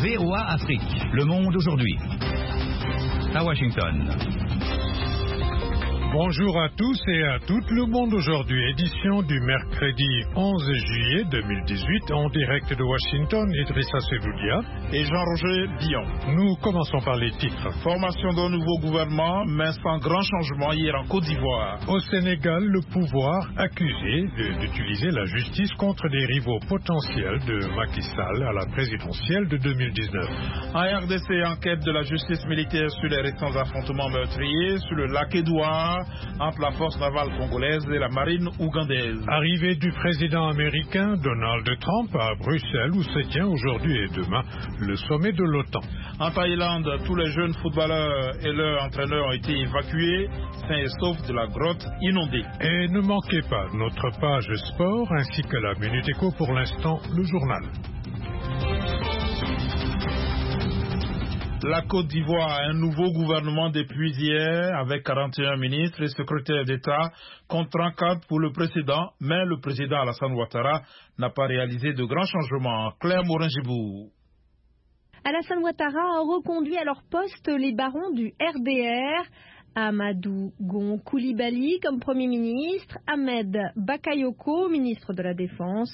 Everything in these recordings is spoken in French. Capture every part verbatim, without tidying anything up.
V O A Afrique, Le Monde aujourd'hui. À Washington. Bonjour à tous et à toutes, Le Monde aujourd'hui, édition du mercredi onze juillet deux mille dix-huit, en direct de Washington, Idrissa Seloudia et Jean-Roger Dion. Nous commençons par les titres. Formation d'un nouveau gouvernement, mais sans grand changement hier en Côte d'Ivoire. Au Sénégal, le pouvoir accusé de, d'utiliser la justice contre des rivaux potentiels de Macky Sall à la présidentielle de deux mille dix-neuf. En R D C, enquête de la justice militaire sur les récents affrontements meurtriers sur le lac Édouard entre la force navale congolaise et la marine ougandaise. Arrivée du président américain Donald Trump à Bruxelles où se tient aujourd'hui et demain le sommet de l'OTAN. En Thaïlande, tous les jeunes footballeurs et leurs entraîneurs ont été évacués, sains et saufs de la grotte inondée. Et ne manquez pas notre page sport ainsi que la Minute Éco, pour l'instant le journal. La Côte d'Ivoire a un nouveau gouvernement depuis hier avec quarante et un ministres et secrétaires d'État contre trente-quatre pour le précédent, mais le président Alassane Ouattara n'a pas réalisé de grands changements. Claire Morin-Gibour. Alassane Ouattara a reconduit à leur poste les barons du R D R, Amadou Gon Coulibaly comme Premier ministre, Ahmed Bakayoko, ministre de la Défense,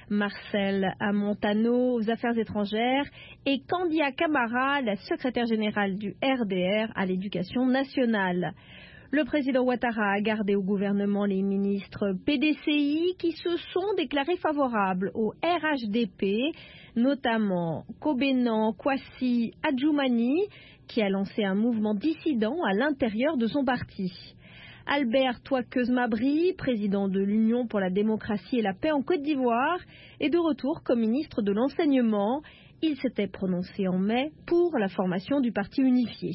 Marcel Amontano aux Affaires étrangères et Kandia Camara, la secrétaire générale du R D R à l'Éducation nationale. Le président Ouattara a gardé au gouvernement les ministres P D C I qui se sont déclarés favorables au R H D P, notamment Kobenan Kwasi Adjoumani, qui a lancé un mouvement dissident à l'intérieur de son parti. Albert Touakeuse-Mabry, président de l'Union pour la démocratie et la paix en Côte d'Ivoire, est de retour comme ministre de l'enseignement. Il s'était prononcé en mai pour la formation du parti unifié.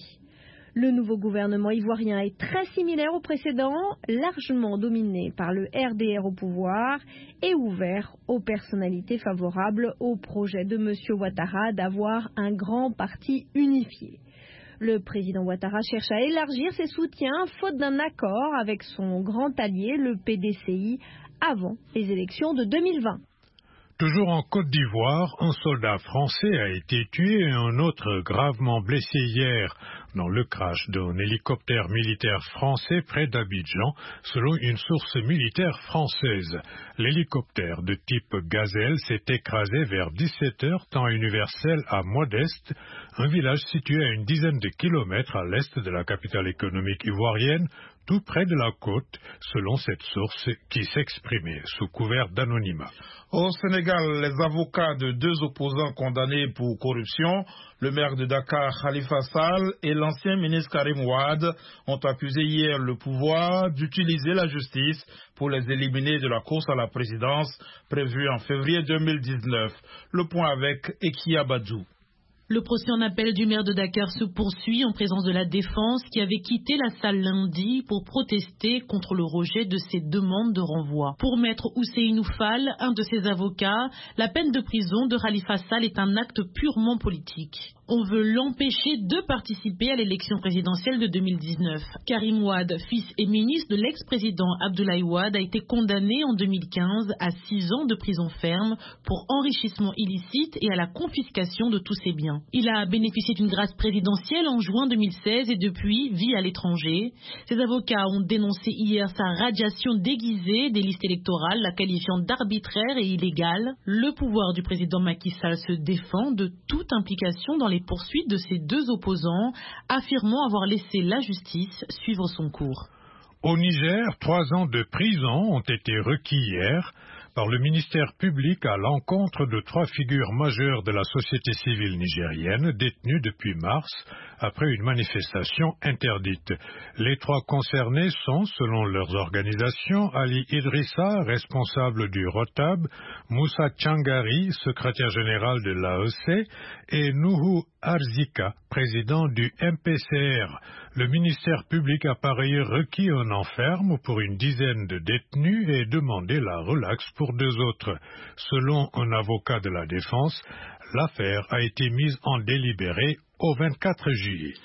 Le nouveau gouvernement ivoirien est très similaire au précédent, largement dominé par le R D R au pouvoir et ouvert aux personnalités favorables au projet de M. Ouattara d'avoir un grand parti unifié. Le président Ouattara cherche à élargir ses soutiens faute d'un accord avec son grand allié, le P D C I, avant les élections de deux mille vingt. Toujours en Côte d'Ivoire, un soldat français a été tué et un autre gravement blessé hier dans le crash d'un hélicoptère militaire français près d'Abidjan, selon une source militaire française. L'hélicoptère de type Gazelle s'est écrasé vers dix-sept heures, temps universel à Modeste, un village situé à une dizaine de kilomètres à l'est de la capitale économique ivoirienne, tout près de la côte, selon cette source qui s'exprimait sous couvert d'anonymat. Au Sénégal, les avocats de deux opposants condamnés pour corruption, le maire de Dakar Khalifa Sall et l'ancien ministre Karim Wade, ont accusé hier le pouvoir d'utiliser la justice pour les éliminer de la course à la présidence prévue en février deux mille dix-neuf. Le point avec Ekia Badou. Le procès en appel du maire de Dakar se poursuit en présence de la défense qui avait quitté la salle lundi pour protester contre le rejet de ses demandes de renvoi. Pour maître Ousseynou Fall, un de ses avocats, la peine de prison de Khalifa Sall est un acte purement politique. On veut l'empêcher de participer à l'élection présidentielle de deux mille dix-neuf. Karim Wade, fils et ministre de l'ex-président Abdoulaye Wade, a été condamné en deux mille quinze à six ans de prison ferme pour enrichissement illicite et à la confiscation de tous ses biens. Il a bénéficié d'une grâce présidentielle en juin deux mille seize et depuis vit à l'étranger. Ses avocats ont dénoncé hier sa radiation déguisée des listes électorales, la qualifiant d'arbitraire et illégale. Le pouvoir du président Macky Sall se défend de toute implication dans les poursuites de ses deux opposants, affirmant avoir laissé la justice suivre son cours. Au Niger, trois ans de prison ont été requis hier par le ministère public à l'encontre de trois figures majeures de la société civile nigérienne détenues depuis mars après une manifestation interdite. Les trois concernés sont, selon leurs organisations, Ali Idrissa, responsable du Rotab, Moussa Tchangari, secrétaire général de l'A E C, et Nuhu Arzika, président du M P C R. Le ministère public a par ailleurs requis un enferme pour une dizaine de détenus et demandé la relaxe pour deux autres. Selon un avocat de la défense, l'affaire a été mise en délibéré au vingt-quatre juillet.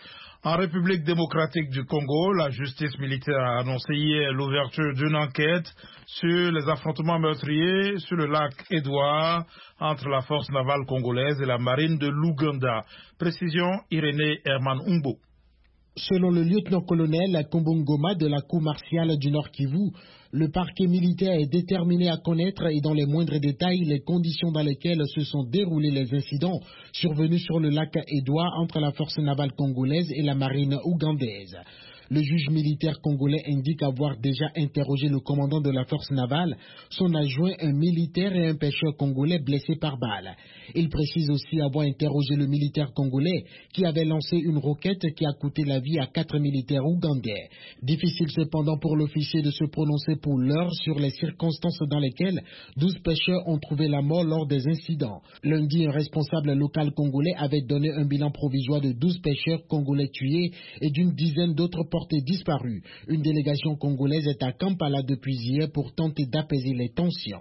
En République démocratique du Congo, la justice militaire a annoncé hier l'ouverture d'une enquête sur les affrontements meurtriers sur le lac Édouard entre la force navale congolaise et la marine de l'Ouganda. Précision, Irénée Herman Umbo. Selon le lieutenant-colonel Kombongoma de la cour martiale du Nord Kivu, le parquet militaire est déterminé à connaître et dans les moindres détails les conditions dans lesquelles se sont déroulés les incidents survenus sur le lac Édouard entre la force navale congolaise et la marine ougandaise. Le juge militaire congolais indique avoir déjà interrogé le commandant de la force navale, son adjoint, un militaire et un pêcheur congolais blessés par balle. Il précise aussi avoir interrogé le militaire congolais qui avait lancé une roquette qui a coûté la vie à quatre militaires ougandais. Difficile cependant pour l'officier de se prononcer pour l'heure sur les circonstances dans lesquelles douze pêcheurs ont trouvé la mort lors des incidents. Lundi, un responsable local congolais avait donné un bilan provisoire de douze pêcheurs congolais tués et d'une dizaine d'autres portés disparus. Une délégation congolaise est à Kampala depuis hier pour tenter d'apaiser les tensions.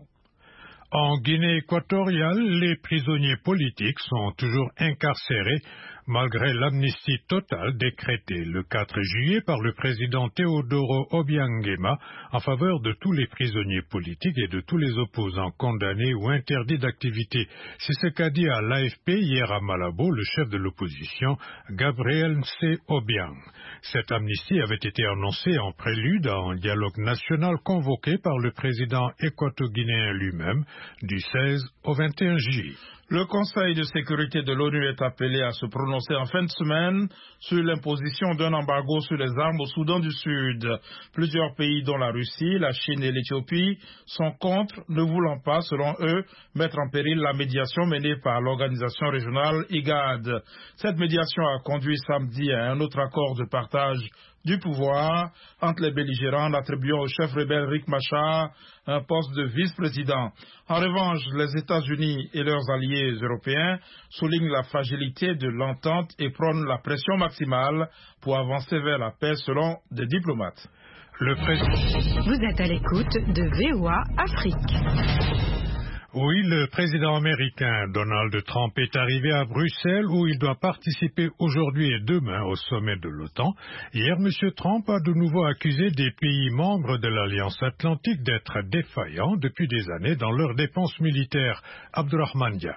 En Guinée équatoriale, les prisonniers politiques sont toujours incarcérés malgré l'amnistie totale décrétée le quatre juillet par le président Teodoro Obiang-Nguema en faveur de tous les prisonniers politiques et de tous les opposants condamnés ou interdits d'activité. C'est ce qu'a dit à l'A F P hier à Malabo le chef de l'opposition, Gabriel Nsé Obiang. Cette amnistie avait été annoncée en prélude à un dialogue national convoqué par le président équato-guinéen lui-même du seize au vingt et un juillet. Le Conseil de sécurité de l'ONU est appelé à se prononcer en fin de semaine sur l'imposition d'un embargo sur les armes au Soudan du Sud. Plusieurs pays, dont la Russie, la Chine et l'Éthiopie, sont contre, ne voulant pas, selon eux, mettre en péril la médiation menée par l'organisation régionale I G A D. Cette médiation a conduit samedi à un autre accord de partage du pouvoir entre les belligérants, attribuant au chef rebelle Riek Machar un poste de vice-président. En revanche, les États-Unis et leurs alliés européens soulignent la fragilité de l'entente et prônent la pression maximale pour avancer vers la paix selon des diplomates. Le président... Vous êtes à l'écoute de V O A Afrique. Oui, le président américain Donald Trump est arrivé à Bruxelles où il doit participer aujourd'hui et demain au sommet de l'OTAN. Hier, M. Trump a de nouveau accusé des pays membres de l'Alliance Atlantique d'être défaillants depuis des années dans leurs dépenses militaires. Abdurrahman Dia.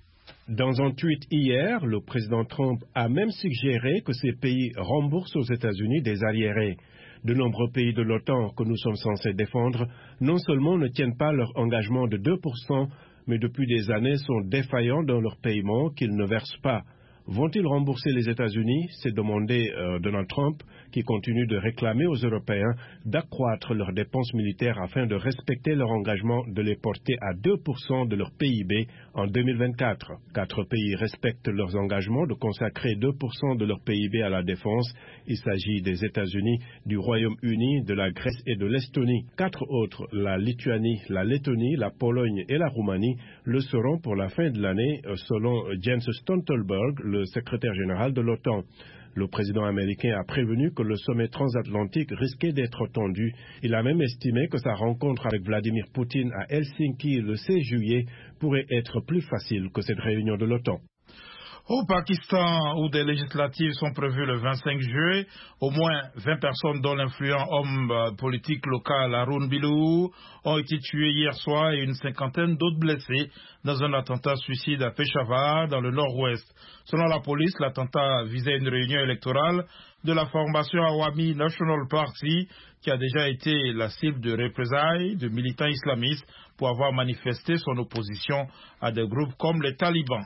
Dans un tweet hier, le président Trump a même suggéré que ces pays remboursent aux États-Unis des arriérés. De nombreux pays de l'OTAN que nous sommes censés défendre, non seulement ne tiennent pas leur engagement de deux pour cent, mais depuis des années sont défaillants dans leur paiement qu'ils ne versent pas. Vont-ils rembourser les États-Unis? C'est demandé euh, Donald Trump, qui continue de réclamer aux Européens d'accroître leurs dépenses militaires afin de respecter leur engagement de les porter à deux pour cent de leur P I B en deux mille vingt-quatre. Quatre pays respectent leurs engagements de consacrer deux pour cent de leur P I B à la défense. Il s'agit des États-Unis, du Royaume-Uni, de la Grèce et de l'Estonie. Quatre autres, la Lituanie, la Lettonie, la Pologne et la Roumanie, le seront pour la fin de l'année, selon Jens Stoltenberg, le secrétaire général de l'OTAN. Le président américain a prévenu que le sommet transatlantique risquait d'être tendu. Il a même estimé que sa rencontre avec Vladimir Poutine à Helsinki le seize juillet pourrait être plus facile que cette réunion de l'OTAN. Au Pakistan, où des législatives sont prévues le vingt-cinq juillet, au moins vingt personnes, dont l'influent homme politique local Arun Bilou, ont été tuées hier soir et une cinquantaine d'autres blessés dans un attentat suicide à Peshawar, dans le nord-ouest. Selon la police, l'attentat visait une réunion électorale de la formation Awami National Party, qui a déjà été la cible de représailles de militants islamistes pour avoir manifesté son opposition à des groupes comme les talibans.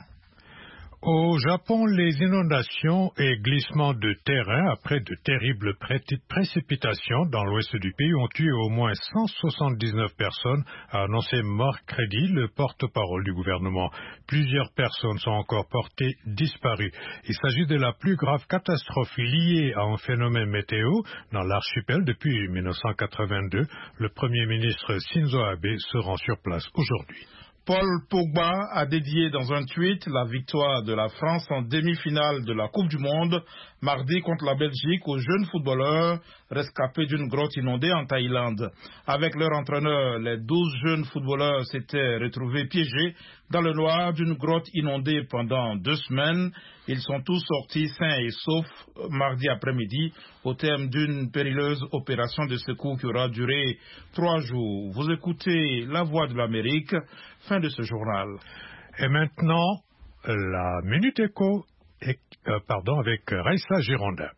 Au Japon, les inondations et glissements de terrain après de terribles précipitations dans l'ouest du pays ont tué au moins cent soixante-dix-neuf personnes, a annoncé mercredi le porte-parole du gouvernement. Plusieurs personnes sont encore portées disparues. Il s'agit de la plus grave catastrophe liée à un phénomène météo dans l'archipel depuis mille neuf cent quatre-vingt-deux. Le Premier ministre Shinzo Abe se rend sur place aujourd'hui. Paul Pogba a dédié dans un tweet la victoire de la France en demi-finale de la Coupe du Monde mardi contre la Belgique aux jeunes footballeurs rescapés d'une grotte inondée en Thaïlande. Avec leur entraîneur, les douze jeunes footballeurs s'étaient retrouvés piégés dans le noir d'une grotte inondée pendant deux semaines. Ils sont tous sortis sains et saufs mardi après-midi au terme d'une périlleuse opération de secours qui aura duré trois jours. Vous écoutez La Voix de l'Amérique, fin de ce journal. Et maintenant, la Minute Éco, et, euh, pardon, avec Raissa Girondin.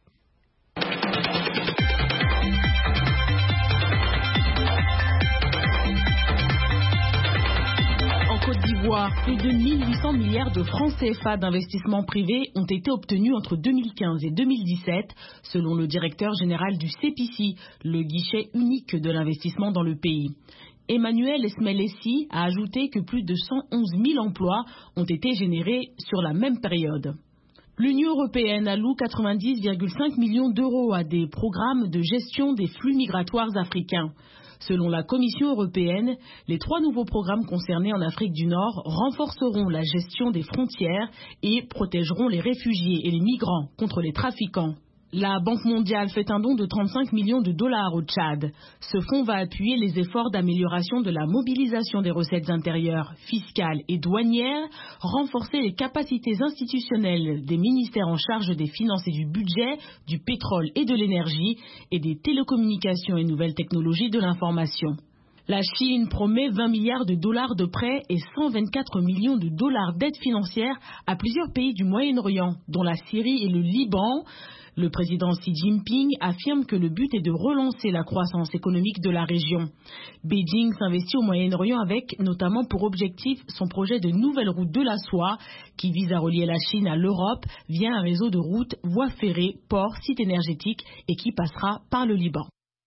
Côte d'Ivoire, plus de mille huit cents milliards de francs C F A d'investissement privé ont été obtenus entre deux mille quinze et deux mille dix-sept, selon le directeur général du C P C I, le guichet unique de l'investissement dans le pays. Emmanuel Esmelessi a ajouté que plus de cent onze mille emplois ont été générés sur la même période. L'Union européenne alloue quatre-vingt-dix virgule cinq millions d'euros à des programmes de gestion des flux migratoires africains. Selon la Commission européenne, les trois nouveaux programmes concernés en Afrique du Nord renforceront la gestion des frontières et protégeront les réfugiés et les migrants contre les trafiquants. La Banque mondiale fait un don de trente-cinq millions de dollars au Tchad. Ce fonds va appuyer les efforts d'amélioration de la mobilisation des recettes intérieures, fiscales et douanières, renforcer les capacités institutionnelles des ministères en charge des finances et du budget, du pétrole et de l'énergie, et des télécommunications et nouvelles technologies de l'information. La Chine promet vingt milliards de dollars de prêts et cent vingt-quatre millions de dollars d'aide financière à plusieurs pays du Moyen-Orient, dont la Syrie et le Liban. Le président Xi Jinping affirme que le but est de relancer la croissance économique de la région. Beijing s'investit au Moyen-Orient avec notamment pour objectif son projet de nouvelle route de la soie qui vise à relier la Chine à l'Europe via un réseau de routes, voies ferrées, ports, sites énergétiques et qui passera par le Liban.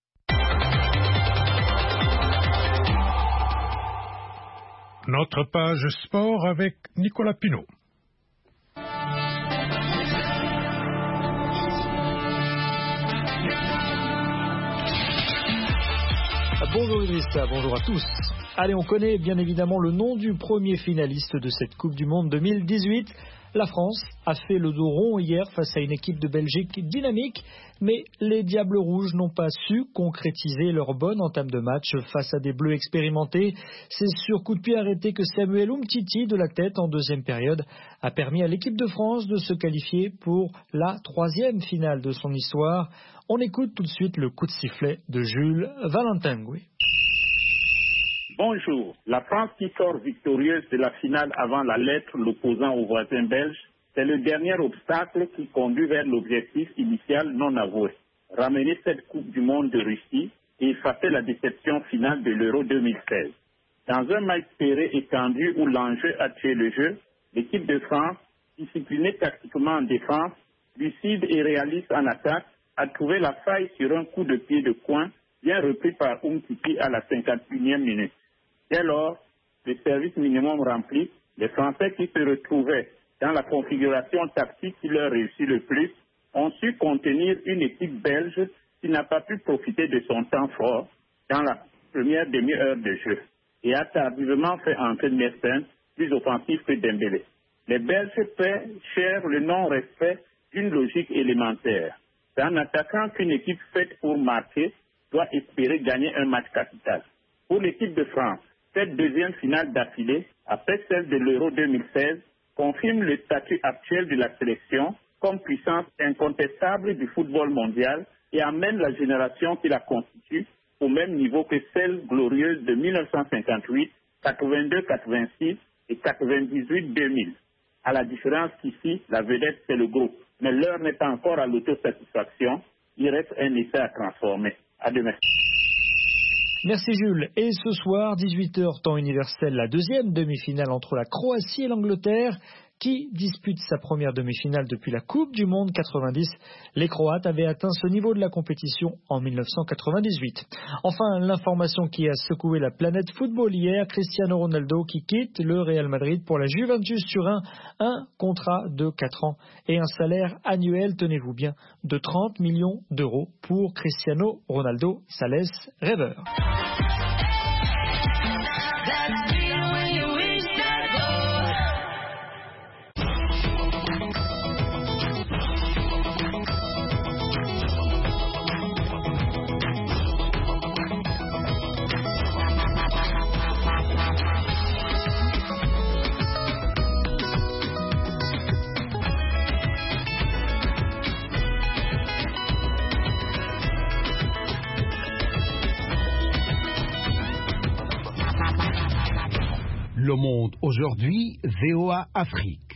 Notre page sport avec Nicolas Pinault. Bonjour Idrissa, bonjour à tous. Allez, on connaît bien évidemment le nom du premier finaliste de cette Coupe du Monde deux mille dix-huit. La France a fait le dos rond hier face à une équipe de Belgique dynamique, mais les Diables Rouges n'ont pas su concrétiser leur bonne entame de match face à des Bleus expérimentés. C'est sur coup de pied arrêté que Samuel Umtiti de la tête en deuxième période a permis à l'équipe de France de se qualifier pour la troisième finale de son histoire. On écoute tout de suite le coup de sifflet de Jules Valentin-Goué. Bonjour. La France qui sort victorieuse de la finale avant la lettre l'opposant au voisin belge, c'est le dernier obstacle qui conduit vers l'objectif initial non avoué. Ramener cette Coupe du Monde de Russie et effacer la déception finale de l'Euro deux mille seize. Dans un match serré et tendu où l'enjeu a tué le jeu, l'équipe de France, disciplinée tactiquement en défense, lucide et réaliste en attaque, a trouvé la faille sur un coup de pied de coin bien repris par Umtiti à la cinquante et unième minute. Dès lors, le service minimum rempli, les Français qui se retrouvaient dans la configuration tactique qui leur réussit le plus ont su contenir une équipe belge qui n'a pas pu profiter de son temps fort dans la première demi-heure de jeu et a tardivement fait entrer Mertens plus offensif que Dembélé. Les Belges paient cher le non-respect d'une logique élémentaire. C'est en attaquant qu'une équipe faite pour marquer doit espérer gagner un match capital. Pour l'équipe de France, cette deuxième finale d'affilée, après celle de l'Euro deux mille seize, confirme le statut actuel de la sélection comme puissance incontestable du football mondial et amène la génération qui la constitue au même niveau que celle glorieuse de mille neuf cent cinquante-huit, quatre-vingt-deux quatre-vingt-six et quatre-vingt-dix-huit deux mille. À la différence qu'ici, la vedette, c'est le groupe. Mais l'heure n'est pas encore à l'autosatisfaction. Il reste un essai à transformer. À demain. Merci Jules. Et ce soir, dix-huit heures temps universel, la deuxième demi-finale entre la Croatie et l'Angleterre qui dispute sa première demi-finale depuis la Coupe du Monde quatre-vingt-dix. Les Croates avaient atteint ce niveau de la compétition en mille neuf cent quatre-vingt-dix-huit. Enfin, l'information qui a secoué la planète football hier, Cristiano Ronaldo qui quitte le Real Madrid pour la Juventus Turin, un contrat de quatre ans et un salaire annuel, tenez-vous bien, de trente millions d'euros pour Cristiano Ronaldo, ça laisse rêveur. Le Monde aujourd'hui, V O A Afrique.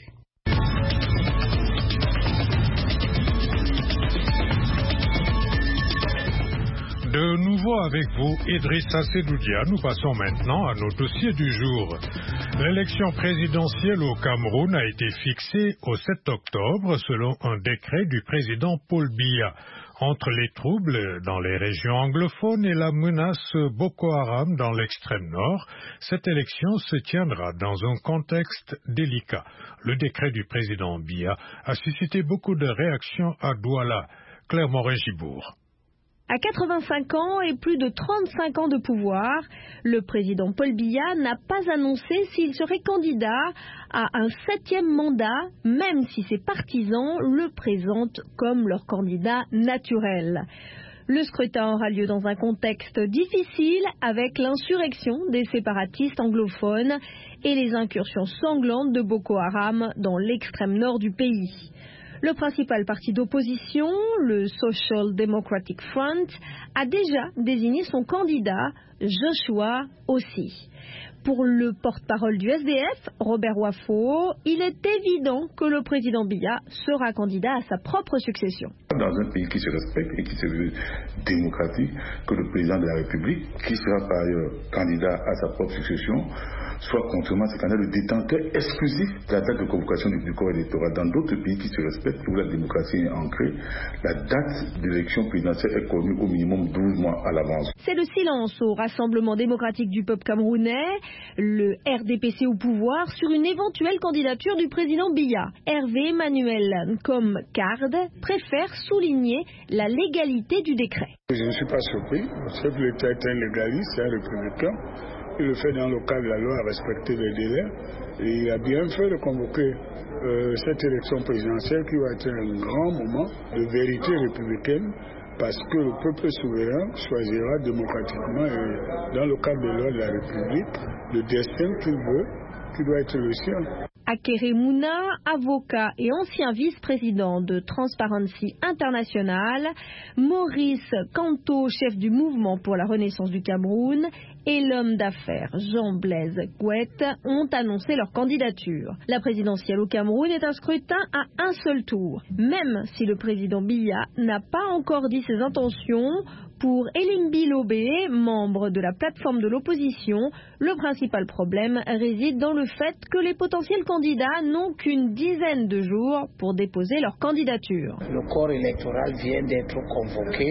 De nouveau avec vous, Idrissa Sedoudia. Nous passons maintenant à nos dossiers du jour. L'élection présidentielle au Cameroun a été fixée au sept octobre selon un décret du président Paul Biya. Entre les troubles dans les régions anglophones et la menace Boko Haram dans l'extrême nord, cette élection se tiendra dans un contexte délicat. Le décret du président Biya a suscité beaucoup de réactions à Douala. Claire Morin-Gibourg. À quatre-vingt-cinq ans et plus de trente-cinq ans de pouvoir, le président Paul Biya n'a pas annoncé s'il serait candidat à un septième mandat, même si ses partisans le présentent comme leur candidat naturel. Le scrutin aura lieu dans un contexte difficile avec l'insurrection des séparatistes anglophones et les incursions sanglantes de Boko Haram dans l'extrême nord du pays. Le principal parti d'opposition, le Social Democratic Front, a déjà désigné son candidat, Joshua Ossi. Pour le porte-parole du S D F, Robert Wafo, il est évident que le président Biya sera candidat à sa propre succession. Dans un pays qui se respecte et qui se veut démocratique, que le président de la République, qui sera par ailleurs candidat à sa propre succession, soit contrairement à ce candidat le détenteur exclusif de la date de convocation du, du corps électoral. Dans d'autres pays qui se respectent, où la démocratie est ancrée, la date d'élection présidentielle est connue au minimum douze mois à l'avance. C'est le silence au Rassemblement démocratique du peuple camerounais, le R D P C au pouvoir, sur une éventuelle candidature du président Biya. Hervé Emmanuel, comme Card, préfère souligner la légalité du décret. Je ne suis pas surpris. Le chef de l'État est un légaliste, c'est un républicain. Il le fait dans le cadre de la loi à respecter les délais. Et il a bien fait de convoquer euh, cette élection présidentielle qui va être un grand moment de vérité républicaine parce que le peuple souverain choisira démocratiquement et dans le cadre de la loi de la République le destin qu'il veut, qui doit être le sien. Akere Mouna, avocat et ancien vice-président de Transparency International, Maurice Kanto, chef du mouvement pour la renaissance du Cameroun, et l'homme d'affaires Jean-Blaise Gouette ont annoncé leur candidature. La présidentielle au Cameroun est un scrutin à un seul tour, même si le président Biya n'a pas encore dit ses intentions. Pour Elimbi Lobé, membre de la plateforme de l'opposition, le principal problème réside dans le fait que les potentiels candidats n'ont qu'une dizaine de jours pour déposer leur candidature. Le corps électoral vient d'être convoqué.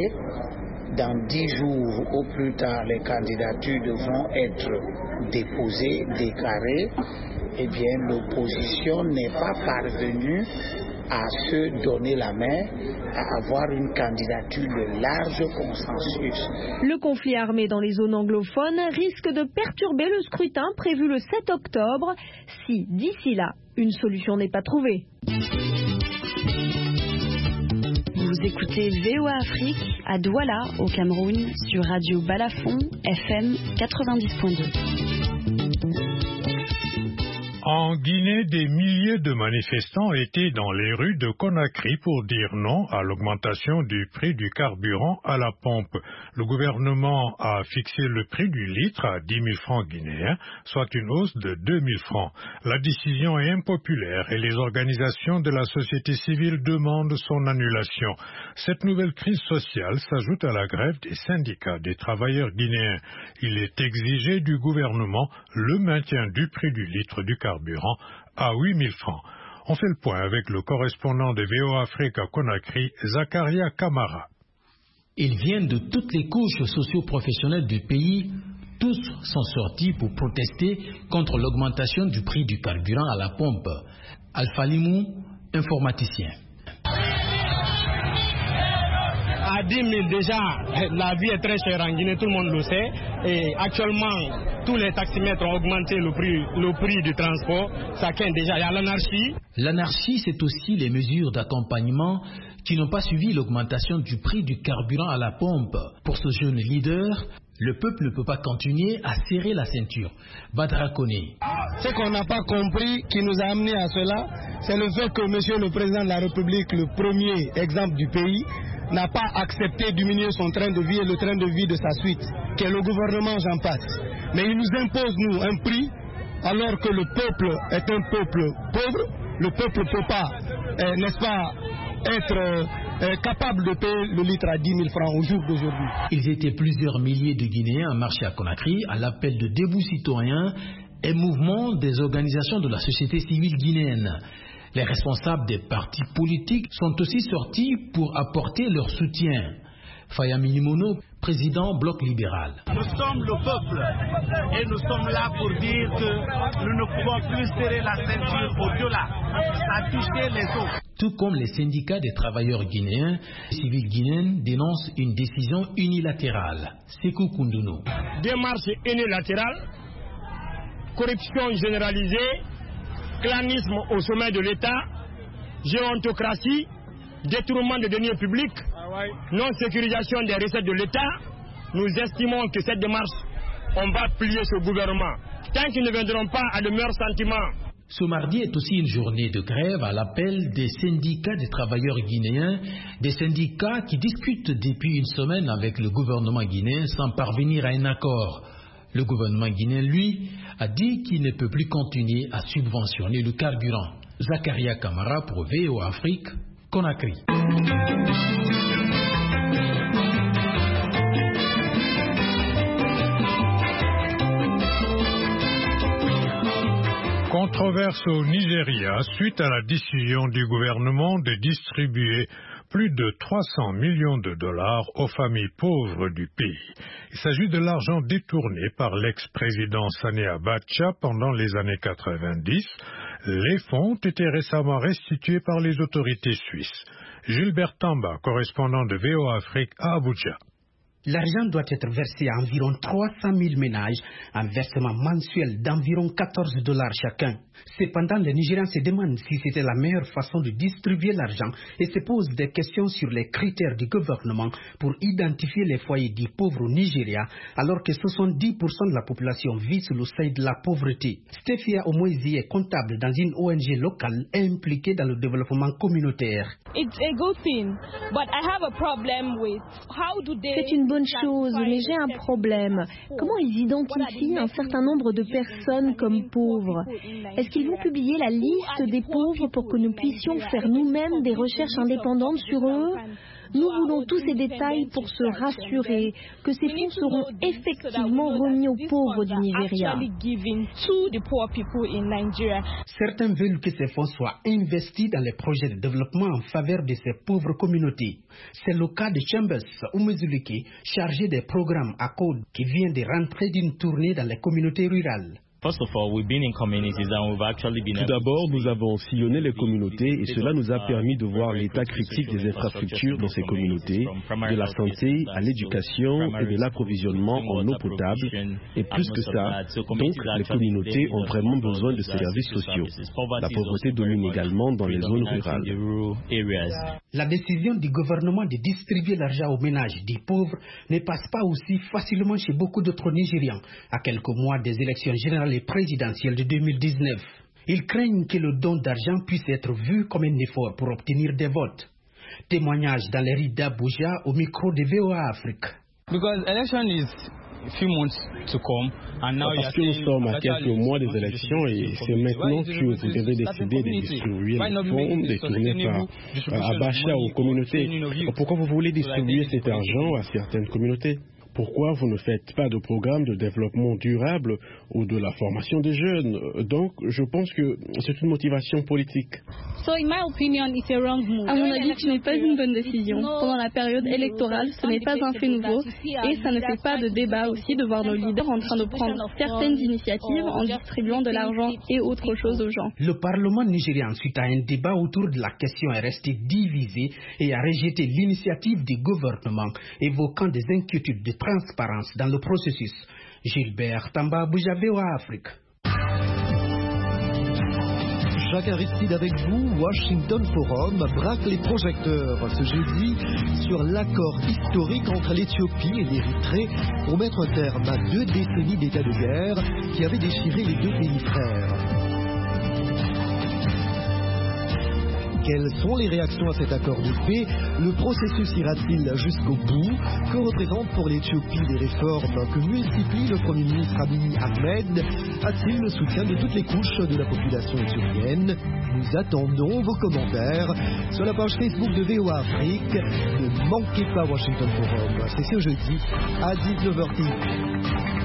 Dans dix jours au plus tard, les candidatures devront être déposées, déclarées. Eh bien, l'opposition n'est pas parvenue à se donner la main, à avoir une candidature de large consensus. Le conflit armé dans les zones anglophones risque de perturber le scrutin prévu le sept octobre si, d'ici là, une solution n'est pas trouvée. Vous écoutez V O A Afrique à Douala, au Cameroun, sur Radio Balafon, F M quatre-vingt-dix point deux. En Guinée, des milliers de manifestants étaient dans les rues de Conakry pour dire non à l'augmentation du prix du carburant à la pompe. Le gouvernement a fixé le prix du litre à dix mille francs guinéens, soit une hausse de deux mille francs. La décision est impopulaire et les organisations de la société civile demandent son annulation. Cette nouvelle crise sociale s'ajoute à la grève des syndicats des travailleurs guinéens. Il est exigé du gouvernement le maintien du prix du litre du carburant à huit mille francs. On fait le point avec le correspondant de V O A Afrique à Conakry, Zakaria Kamara. Ils viennent de toutes les couches socio-professionnelles du pays. Tous sont sortis pour protester contre l'augmentation du prix du carburant à la pompe. Alpha Limou, informaticien. À dix mille déjà, la vie est très chère en Guinée, tout le monde le sait. Et actuellement, tous les taximètres ont augmenté le prix, le prix du transport. Ça craint déjà, il y a l'anarchie. L'anarchie, c'est aussi les mesures d'accompagnement qui n'ont pas suivi l'augmentation du prix du carburant à la pompe. Pour ce jeune leader, le peuple ne peut pas continuer à serrer la ceinture. Badra Koné. Ce qu'on n'a pas compris, qui nous a amené à cela, c'est le fait que Monsieur le Président de la République, le premier exemple du pays, n'a pas accepté de diminuer son train de vie et le train de vie de sa suite, qui est le gouvernement, j'en passe. Mais il nous impose, nous, un prix alors que le peuple est un peuple pauvre. Le peuple ne peut pas, euh, n'est-ce pas, être euh, capable de payer le litre à dix mille francs au jour d'aujourd'hui. Ils étaient plusieurs milliers de Guinéens à marcher à Conakry à l'appel de debout citoyens et mouvements des organisations de la société civile guinéenne. Les responsables des partis politiques sont aussi sortis pour apporter leur soutien. Faya Minimono, président Bloc libéral. Nous sommes le peuple et nous sommes là pour dire que nous ne pouvons plus serrer la ceinture au-delà. Ça a touché les autres. Tout comme les syndicats des travailleurs guinéens, les civils guinéens dénoncent une décision unilatérale. Sekou Koundounou. Démarche unilatérale, corruption généralisée, clanisme au sommet de l'État, gérontocratie, détournement de deniers publics, non-sécurisation des recettes de l'État. Nous estimons que cette démarche, on va plier ce gouvernement. Tant qu'ils ne viendront pas à de meilleurs sentiments. Ce mardi est aussi une journée de grève à l'appel des syndicats des travailleurs guinéens, des syndicats qui discutent depuis une semaine avec le gouvernement guinéen sans parvenir à un accord. Le gouvernement guinéen, lui, a dit qu'il ne peut plus continuer à subventionner le carburant. Zakaria Kamara pour V O A Afrique, Conakry. Controverse au Nigeria suite à la décision du gouvernement de distribuer plus de trois cents millions de dollars aux familles pauvres du pays. Il s'agit de l'argent détourné par l'ex-président Sani Abacha pendant les années quatre-vingt-dix. Les fonds ont été récemment restitués par les autorités suisses. Gilbert Tamba, correspondant de V O A Afrique à Abuja. L'argent doit être versé à environ trois cent mille ménages, un versement mensuel d'environ quatorze dollars chacun. Cependant, les Nigérians se demandent si c'était la meilleure façon de distribuer l'argent et se posent des questions sur les critères du gouvernement pour identifier les foyers dits pauvres au Nigeria, alors que soixante-dix pour cent de la population vit sous le seuil de la pauvreté. Stephia Omoisi est comptable dans une O N G locale impliquée dans le développement communautaire. It's a good thing, but I have a problem with how do they... C'est une bonne chose, mais j'ai un problème. Comment ils identifient un certain nombre de personnes comme pauvres? Est-ce qu'ils vont publier la liste des pauvres pour que nous puissions faire nous-mêmes des recherches indépendantes sur eux? Nous voulons tous ces détails pour se rassurer que ces fonds seront effectivement remis aux pauvres du Nigeria. Certains veulent que ces fonds soient investis dans les projets de développement en faveur de ces pauvres communautés. C'est le cas de Chambers Umezulike, chargé des programmes à Code, qui vient de rentrer d'une tournée dans les communautés rurales. Tout d'abord, nous avons sillonné les communautés et cela nous a permis de voir l'état critique des infrastructures dans ces communautés, de la santé à l'éducation et de l'approvisionnement en eau potable. Et plus que ça, donc les communautés ont vraiment besoin de ces services sociaux. La pauvreté domine également dans les zones rurales. La décision du gouvernement de distribuer l'argent aux ménages des pauvres ne passe pas aussi facilement chez beaucoup d'autres Nigérians, à quelques mois des élections générales et présidentielles de deux mille dix-neuf. Ils craignent que le don d'argent puisse être vu comme un effort pour obtenir des votes. Témoignage dans les rues d'Abuja au micro de V O A Afrique. Parce que nous sommes à quelques mois des élections et c'est maintenant que vous devez décider de distribuer les fonds détournés par Abacha aux communautés. Pourquoi vous voulez distribuer cet argent à certaines communautés? Pourquoi vous ne faites pas de programme de développement durable ou de la formation des jeunes? Donc, je pense que c'est une motivation politique. À mon avis, ce n'est pas une bonne décision. Pendant la période électorale, ce n'est pas un fait nouveau et ça ne fait pas de débat aussi de voir nos leaders en train de prendre certaines initiatives en distribuant de l'argent et autre chose aux gens. Le Parlement nigérien, suite à un débat autour de la question, est resté divisé et a rejeté l'initiative du gouvernement, évoquant des inquiétudes de transparence dans le processus. Gilbert Tamba, Abuja, V O A Afrique. Jacques Aristide avec vous. Washington Forum braque les projecteurs ce jeudi sur l'accord historique entre l'Éthiopie et l'Érythrée pour mettre un terme à deux décennies d'état de guerre qui avaient déchiré les deux pays frères. Quelles sont les réactions à cet accord de paix? Le processus ira-t-il jusqu'au bout? Que représentent pour l'Éthiopie les réformes que multiplie le Premier ministre Abiy Ahmed? A-t-il le soutien de toutes les couches de la population éthiopienne? Nous attendons vos commentaires sur la page Facebook de V O A Afrique. Ne manquez pas Washington Forum. C'est ce jeudi à dix-neuf heures trente.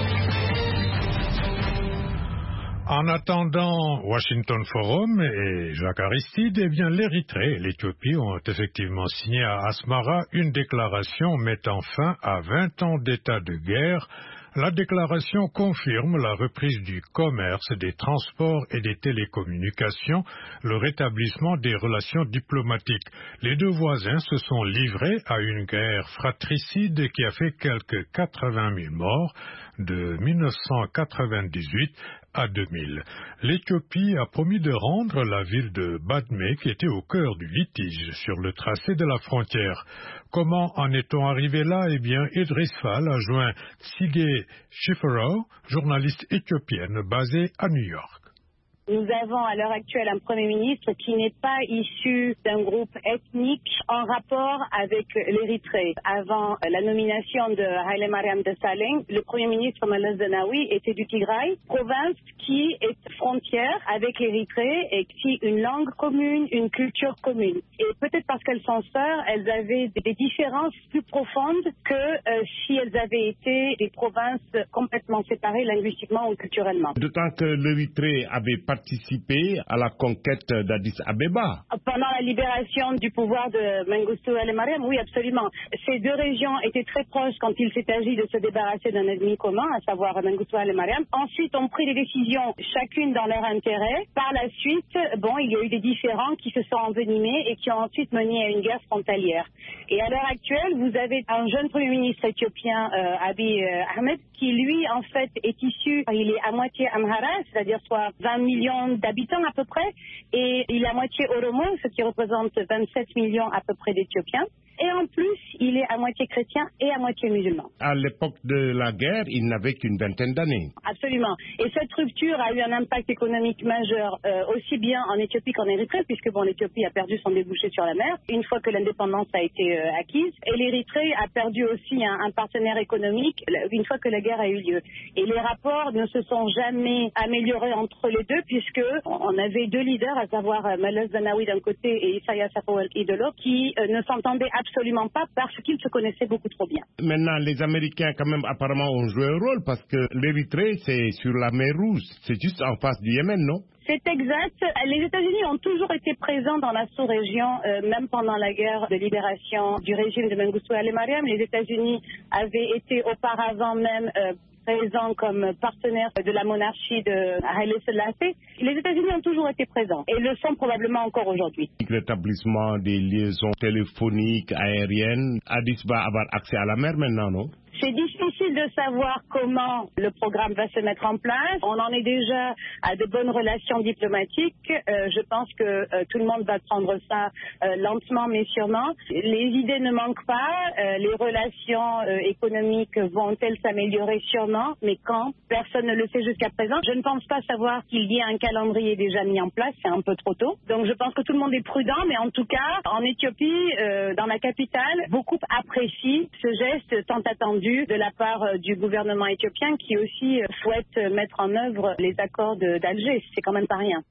En attendant Washington Forum et Jacques Aristide, eh bien l'Érythrée et l'Éthiopie ont effectivement signé à Asmara une déclaration mettant fin à vingt ans d'état de guerre. La déclaration confirme la reprise du commerce, des transports et des télécommunications, le rétablissement des relations diplomatiques. Les deux voisins se sont livrés à une guerre fratricide qui a fait quelques quatre-vingt mille morts de mille neuf cent quatre-vingt-dix-huit à deux mille. L'Éthiopie a promis de rendre la ville de Badmé, qui était au cœur du litige sur le tracé de la frontière. Comment en est-on arrivé là? Eh bien, Idriss Fall a joint Tsigé Shifero, journaliste éthiopienne basée à New York. Nous avons à l'heure actuelle un Premier ministre qui n'est pas issu d'un groupe ethnique en rapport avec l'Érythrée. Avant la nomination de Haile Mariam Desalegn, le Premier ministre Meles Zenawi était du Tigray, province qui est frontière avec l'Érythrée et qui a une langue commune, une culture commune. Et peut-être parce qu'elles sont sœurs, elles avaient des différences plus profondes que euh, si elles avaient été des provinces complètement séparées linguistiquement ou culturellement. D'autant que l'Érythrée avait participé à la conquête d'Addis Abeba. Pendant la libération du pouvoir de Mengistu Haile Mariam, oui, absolument. Ces deux régions étaient très proches quand il s'est agi de se débarrasser d'un ennemi commun, à savoir Mengistu Haile Mariam. Ensuite, on prit des décisions, chacune dans leur intérêt. Par la suite, bon, il y a eu des différends qui se sont envenimés et qui ont ensuite mené à une guerre frontalière. Et à l'heure actuelle, vous avez un jeune Premier ministre éthiopien, euh, Abiy Ahmed, qui lui, en fait, est issu, il est à moitié Amhara, c'est-à-dire soit vingt millions d'habitants à peu près, et il est à moitié Oromo, ce qui représente vingt-sept millions à peu près d'Éthiopiens. Et en plus, il est à moitié chrétien et à moitié musulman. À l'époque de la guerre, il n'avait qu'une vingtaine d'années. Absolument. Et cette rupture a eu un impact économique majeur, euh, aussi bien en Éthiopie qu'en Érythrée, puisque bon, l'Éthiopie a perdu son débouché sur la mer, une fois que l'indépendance a été euh, acquise. Et l'Érythrée a perdu aussi un, un partenaire économique, une fois que la guerre a eu lieu. Et les rapports ne se sont jamais améliorés entre les deux, puisque on avait deux leaders, à savoir euh, Meles Zenawi d'un côté et Isaias Afwerki de l'autre, qui euh, ne s'entendaient absolument Absolument pas, parce qu'ils se connaissaient beaucoup trop bien. Maintenant, les Américains, quand même, apparemment, ont joué un rôle, parce que l'Érythrée, c'est sur la mer Rouge. C'est juste en face du Yémen, non? C'est exact. Les États-Unis ont toujours été présents dans la sous-région, euh, même pendant la guerre de libération du régime de Mengistu Haile Mariam. Les États-Unis avaient été auparavant même euh, présents comme partenaires de la monarchie de Haile Selassie. Les États-Unis ont toujours été présents et le sont probablement encore aujourd'hui. L'établissement des liaisons téléphoniques, aériennes, Addis va avoir accès à la mer maintenant, non? C'est difficile de savoir comment le programme va se mettre en place. On en est déjà à de bonnes relations diplomatiques. Euh, je pense que euh, tout le monde va prendre ça euh, lentement mais sûrement. Les idées ne manquent pas. Euh, les relations euh, économiques vont-elles s'améliorer? Sûrement. Mais quand? Personne ne le sait jusqu'à présent. Je ne pense pas savoir qu'il y ait un calendrier déjà mis en place. C'est un peu trop tôt. Donc je pense que tout le monde est prudent. Mais en tout cas, en Éthiopie, euh, dans la capitale, beaucoup apprécient ce geste tant attendu de la part euh, du gouvernement éthiopien qui aussi euh, souhaite mettre en œuvre les accords d'Alger. C'est quand même pas rien.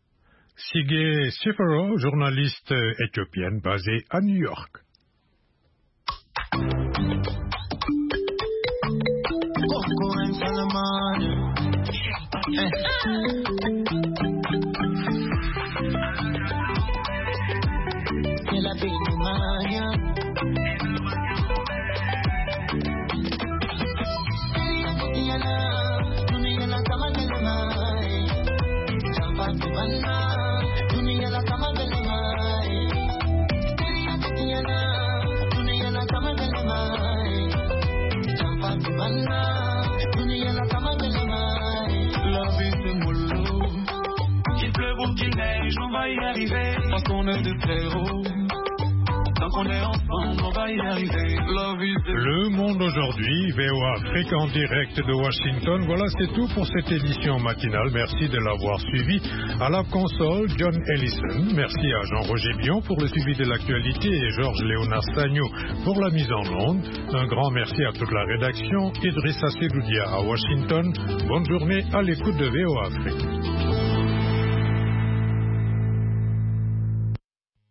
Tsigé Shifero, journaliste éthiopienne basée à New York. Qu'il pleuve ou qu'il neige, on va y arriver, parce qu'on est de très haut. Dans Tant qu'on est ensemble, on va y arriver. Le Monde aujourd'hui, V O A Afrique en direct de Washington. Voilà, c'est tout pour cette édition matinale. Merci de l'avoir suivi. À la console, John Ellison. Merci à Jean-Roger Bion pour le suivi de l'actualité et Georges Léonard Sagno pour la mise en onde. Un grand merci à toute la rédaction. Idrissa Seloudia à Washington. Bonne journée à l'écoute de V O A Afrique.